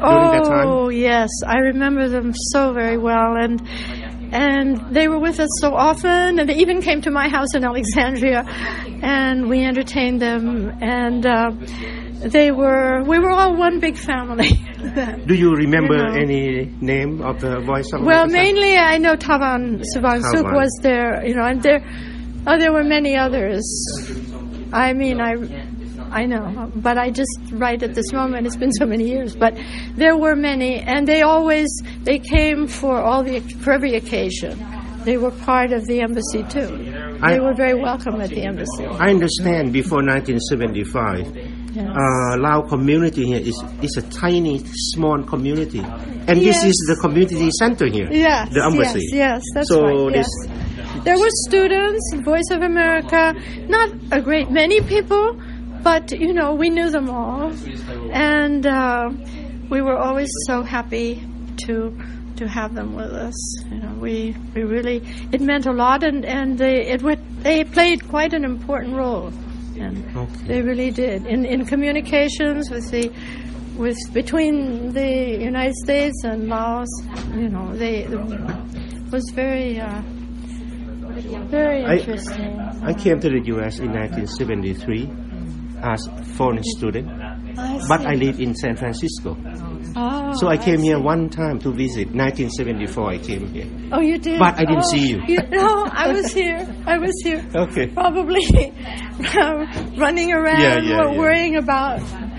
during that time? Oh, yes. I remember them so very well. And they were with us so often, and they even came to my house in Alexandria, and we entertained them, and we were all one big family. Do you remember any name of the voice of Well, America? mainly I know Tavan Suvansuk Tavan. was there, and there were many others. I mean, I know, but I just right at this moment, it's been so many years, but there were many, and they came for every occasion. They were part of the embassy too. They were very welcome at the embassy. I understand before 1975, Yes. Lao community here is a tiny, small community, and this is the community center here, Yes, the embassy. Yes, that's so right. Yes. There were students, Voice of America, not a great many people, but we knew them all, and we were always so happy to have them with us. We really, it meant a lot, and they played quite an important role. And they really did in communications between the United States and Laos. It was very interesting. I came to the U.S. in 1973 as foreign student, but I live in San Francisco. Oh, So I came here one time to visit. 1974 I came here. Oh, you did? But I didn't see you. No, I was here. Okay. Probably running around, Yeah. worrying about